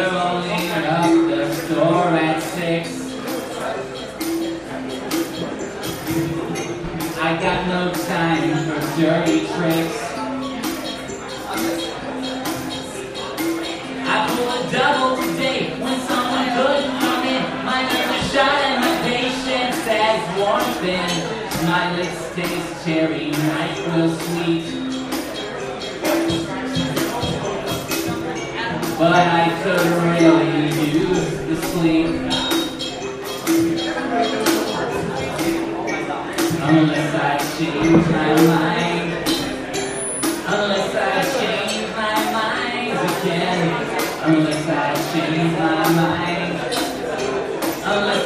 We're rolling up the store at 6. I got no time for dirty tricks. I pull a double today when someone couldn't come in. My nerves are shot and my patience has warm thin. My lips taste cherry, night real sweet. But I could really use the sleep. Unless I change my mind. Unless I change my mind again. Unless I change my mind. Unless